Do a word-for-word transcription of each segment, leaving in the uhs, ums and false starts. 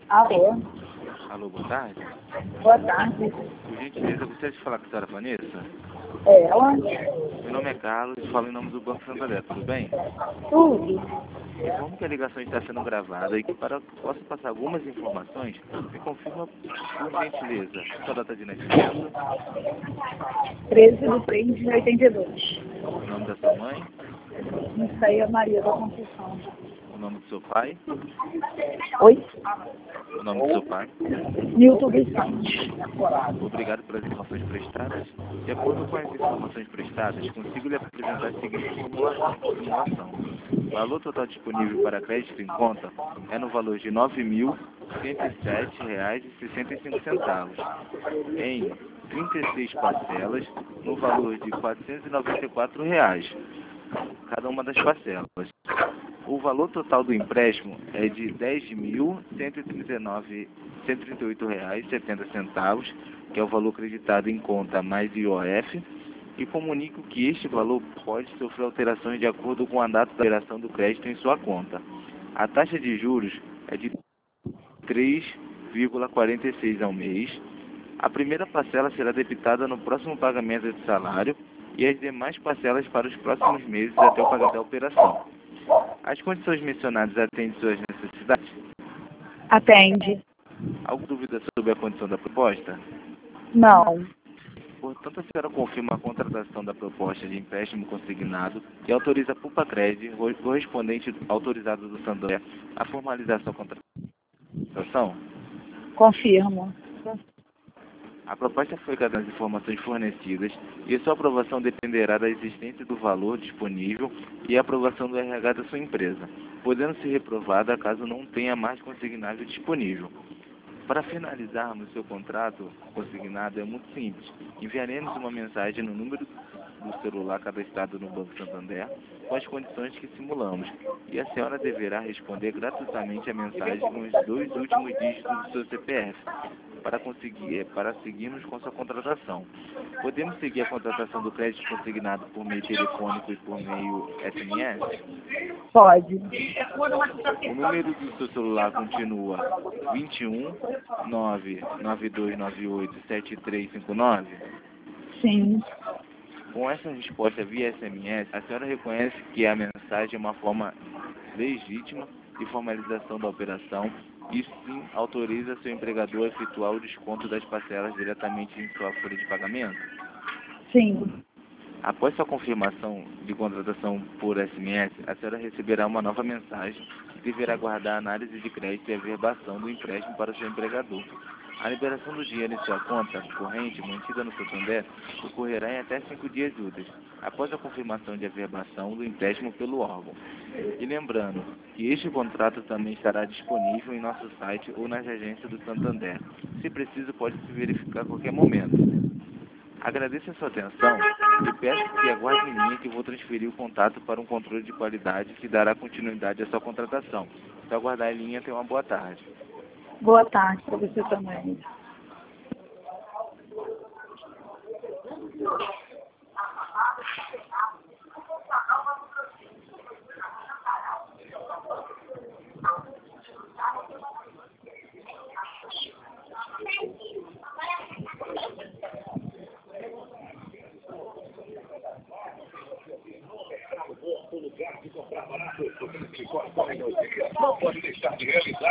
Alô, Alô, boa tarde. boa tarde. Por gentileza, gostaria de falar com a senhora Vanessa? É ela? Meu nome é Carlos, falo em nome do Banco Santander, tudo bem? Tudo. Informo que a ligação está sendo gravada e que para que possa passar algumas informações, me confirma, por gentileza, sua data de nascimento, treze de três de oitenta e dois. o nome da sua mãe, Isso aí é Maria da Conceição. o nome do seu pai, Oi? o nome do seu pai. Nilton dos Santos. Obrigado pelas informações prestadas. De acordo com as informações prestadas, consigo lhe apresentar a seguinte simula- simulação. O valor total disponível para crédito em conta é no valor de nove mil cento e sete reais e sessenta e cinco centavos, em trinta e seis parcelas, no valor de quatrocentos e noventa e quatro reais, cada uma das parcelas. O valor total do empréstimo é de dez mil cento e trinta e nove cento e trinta e oito reais e setenta centavos, que é o valor acreditado em conta mais I O F, e comunico que este valor pode sofrer alterações de acordo com a data da operação do crédito em sua conta. A taxa de juros é de três vírgula quarenta e seis ao mês. A primeira parcela será debitada no próximo pagamento de salário e as demais parcelas para os próximos meses até o pagamento da operação. As condições mencionadas atendem suas necessidades? Atende? Alguma dúvida sobre a condição da proposta? Não. Portanto, a senhora confirma a contratação da proposta de empréstimo consignado e autoriza a Pulpacred, correspondente autorizado do Santander, a formalização da contratação? Confirmo. A proposta foi baseada nas informações fornecidas e sua aprovação dependerá da existência do valor disponível e a aprovação do R H da sua empresa, podendo ser reprovada caso não tenha mais consignável disponível. Para finalizarmos seu contrato consignado é muito simples. Enviaremos uma mensagem no número do celular cadastrado no Banco Santander com as condições que simulamos e a senhora deverá responder gratuitamente a mensagem com os dois últimos dígitos do seu C P F para conseguir, para seguirmos com sua contratação. Podemos seguir a contratação do crédito consignado por meio telefônico e por meio S M S? Pode. O número do seu celular continua vinte e um, nove nove dois nove oito, sete três cinco nove? Sim. Com essa resposta via S M S, a senhora reconhece que a mensagem é uma forma legítima de formalização da operação e sim autoriza seu empregador a efetuar o desconto das parcelas diretamente em sua folha de pagamento? Sim. Após sua confirmação de contratação por S M S, a senhora receberá uma nova mensagem e deverá aguardar a análise de crédito e a verbação do empréstimo para seu empregador. A liberação do dinheiro em sua conta corrente, mantida no Santander, ocorrerá em até cinco dias úteis, após a confirmação de averbação do empréstimo pelo órgão. E lembrando que este contrato também estará disponível em nosso site ou nas agências do Santander. Se preciso, pode se verificar a qualquer momento. Agradeço a sua atenção e peço que aguarde em linha que vou transferir o contato para um controle de qualidade que dará continuidade à sua contratação. Se aguardar em linha, tenha uma boa tarde. Boa tarde para você também. O lugar de comprar barato, que corre não pode deixar de realizar.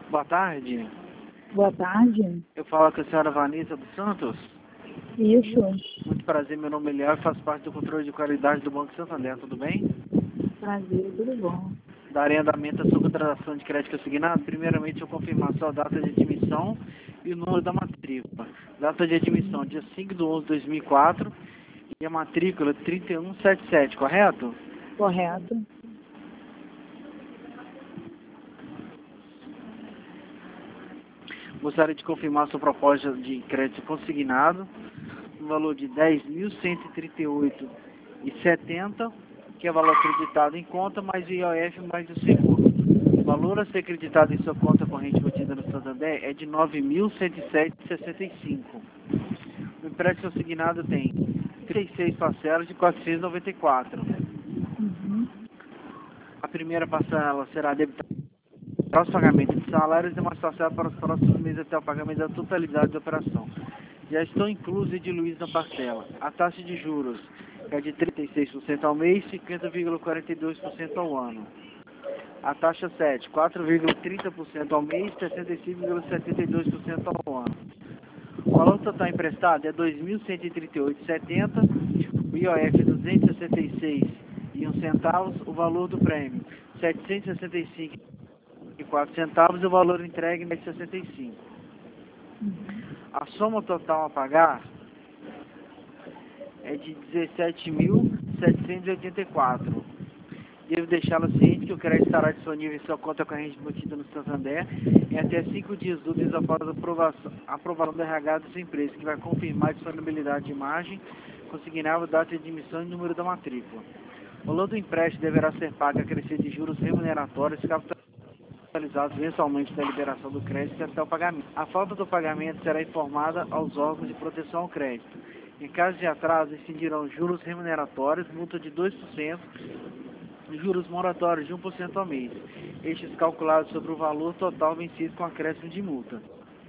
Boa tarde. Boa tarde. Eu falo com a senhora Vanessa dos Santos. Isso. Muito prazer, meu nome é Léo e faço parte do controle de qualidade do Banco Santander, tudo bem? Prazer, tudo bom. Darei andamento à sua contratação de crédito assignado. Primeiramente, eu confirmar sua data de admissão e o número da matrícula. Data de admissão, dia cinco de onze de dois mil e quatro e a matrícula trinta e um setenta e sete, correto? Correto. Gostaria de confirmar sua proposta de crédito consignado no valor de dez mil cento e trinta e oito reais e setenta centavos, que é o valor acreditado em conta, mais o I O F mais o seguro. O valor a ser acreditado em sua conta corrente mantida no Santander é de nove mil cento e sete reais e sessenta e cinco centavos. O empréstimo assignado tem trinta e seis parcelas de quatrocentos e noventa e quatro reais. Uhum. A primeira parcela será debitada para os pagamentos de salários e uma parcela para os próximos meses até o pagamento da totalidade da operação. Já estão inclusos e diluídos na parcela. A taxa de juros é de trinta e seis por cento ao mês e cinquenta vírgula quarenta e dois por cento ao ano. A taxa sete, quatro vírgula trinta por cento ao mês e sessenta e cinco vírgula setenta e dois por cento ao ano. O valor total emprestado é dois mil cento e trinta e oito reais e setenta centavos, o I O F duzentos e sessenta e seis reais e um centavo, o valor do prêmio setecentos e sessenta e cinco reais e quatro centavos e o valor entregue é sessenta e cinco reais. A soma total a pagar é de dezessete mil setecentos e oitenta e quatro reais. Devo deixá-lo ciente que o crédito estará disponível em sua conta corrente mantida no Santander em até cinco dias úteis após a aprovação, a aprovação do R H da sua empresa, que vai confirmar a disponibilidade de imagem, consignável, data de admissão e número da matrícula. O valor do empréstimo deverá ser pago a crescer de juros remuneratórios capitalizados mensalmente da liberação do crédito até o pagamento. A falta do pagamento será informada aos órgãos de proteção ao crédito. Em caso de atraso, incidirão juros remuneratórios, multa de dois por cento, juros moratórios de um por cento ao mês, estes calculados sobre o valor total vencido com acréscimo de multa.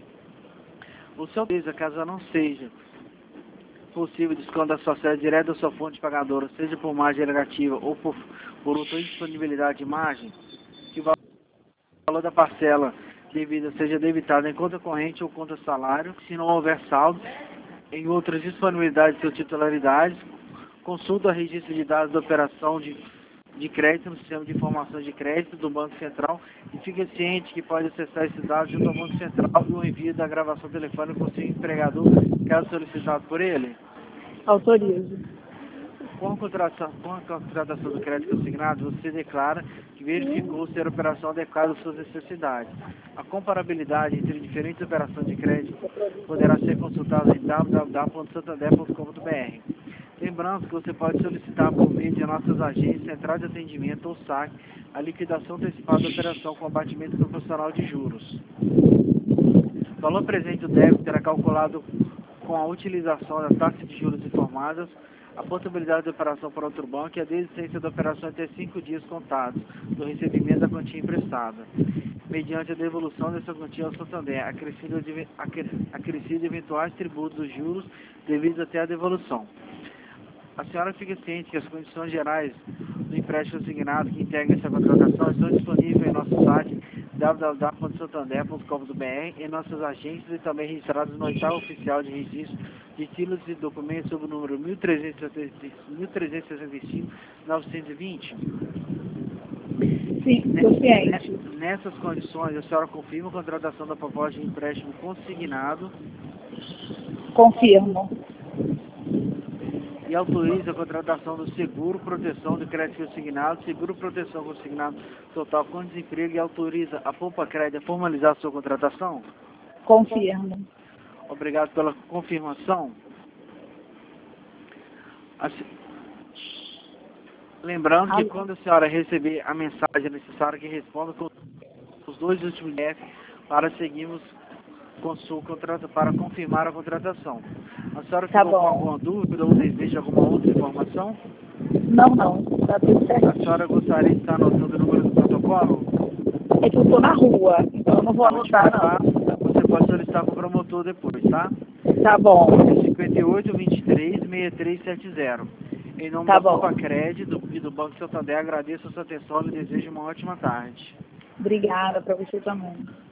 O seu empresa, caso não seja possível desconto da sua sede direta da sua fonte pagadora, seja por margem negativa ou por, por outra indisponibilidade de margem, que o valor da parcela devida seja debitado em conta corrente ou conta salário, se não houver saldo em outras disponibilidades ou titularidades, consulta o registro de dados da operação de de crédito no sistema de informações de crédito do Banco Central e fique ciente que pode acessar esses dados junto ao Banco Central e o envio da gravação telefônica com seu empregador, caso solicitado por ele. Autorizo. Com a contratação, com a contratação do crédito consignado, você declara que verificou ser a operação adequada às suas necessidades. A comparabilidade entre diferentes operações de crédito poderá ser consultada em w w w ponto santander ponto com ponto b r. Lembrando que você pode solicitar por meio de nossas agências, centrais de atendimento ou S A C, a liquidação antecipada da operação com abatimento proporcional de juros. O valor presente do débito será calculado com a utilização da taxa de juros informadas, a possibilidade de operação para outro banco e a desistência da operação até cinco dias contados do recebimento da quantia emprestada, mediante a devolução dessa quantia ao Santander, acrescido, de, acrescido eventuais tributos dos juros devidos até a devolução. A senhora fica ciente que as condições gerais do empréstimo assignado que integra essa contratação estão disponíveis em nosso site w w w ponto santander ponto com ponto b r, em nossas agências e também registrados no oitavo oficial de registro de títulos e documentos sob o número mil trezentos e sessenta e cinco novecentos e vinte. Sim, estou ciente. Nessas condições, a senhora confirma a contratação da proposta de empréstimo consignado? Confirmo. E autoriza a contratação do seguro proteção de crédito consignado, seguro proteção consignado total com desemprego e autoriza a Poupa Crédito a formalizar a sua contratação? Confirmo. Obrigado pela confirmação. Assim, lembrando que quando a senhora receber a mensagem necessária que responda com os dois últimos F para seguirmos com sua contrata para confirmar a contratação. A senhora Tá ficou bom. com alguma dúvida ou deseja alguma outra informação? Não, não. Tá tudo A certo. senhora gostaria de estar anotando o número do protocolo? É que eu estou na rua, então eu não vou Pode anotar, passar, não. você pode solicitar para o promotor depois, tá? Tá bom. cinquenta e oito, vinte e três, sessenta e três setenta. Em nome Tá da bom. Poupa Crédito e do Banco Santander, agradeço a sua atenção e desejo uma ótima tarde. Obrigada para você também.